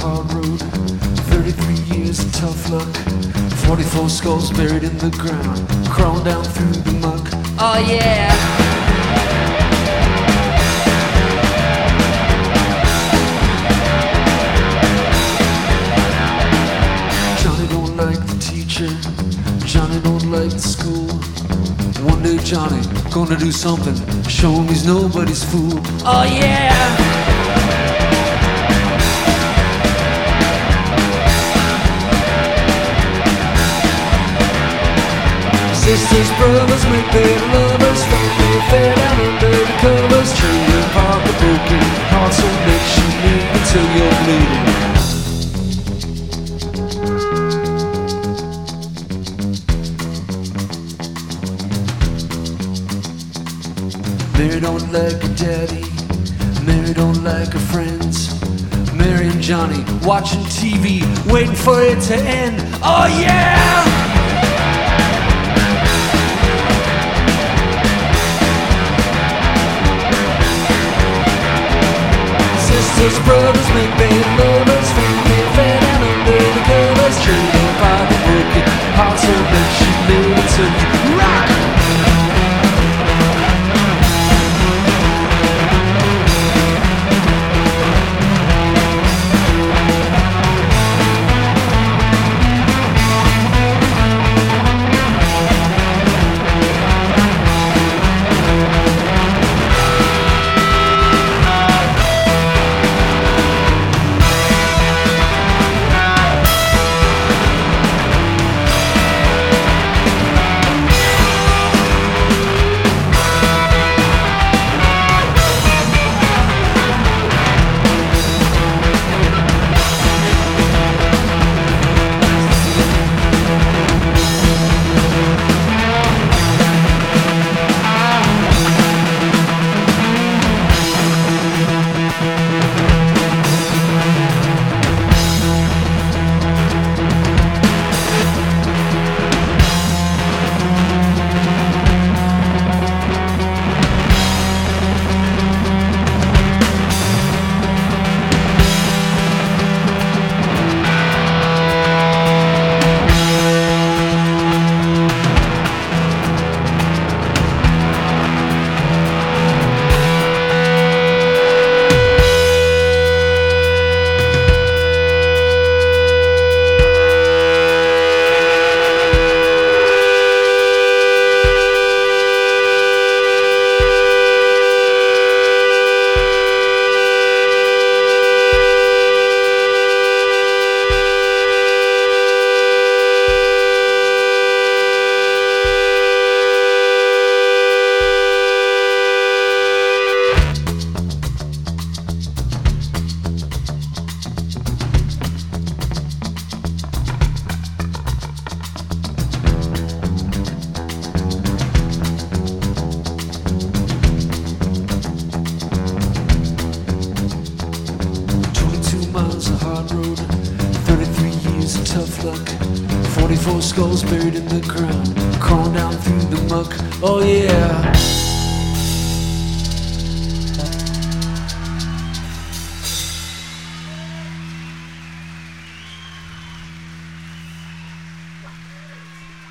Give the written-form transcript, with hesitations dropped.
hard road, 33 years of tough luck, 44 skulls buried in the ground, crawling down through the muck. Oh yeah. Johnny don't like the teacher, Johnny don't like the school. One day Johnny gonna do something, show him he's nobody's fool. Oh yeah. Sisters, brothers, make their lovers, family affair down under the covers. Children park a broken heart, so make you leave until you're bleeding. Mary don't like her daddy, Mary don't like her friends. Mary and Johnny watching TV, waiting for it to end. Oh yeah! Sisters, brothers, make bad lovers, family affair down under the covers. Children by the broken heart, so that you live until you rock. Road, 33 years of tough luck, 44 skulls buried in the ground, crawling down through the muck. Oh yeah.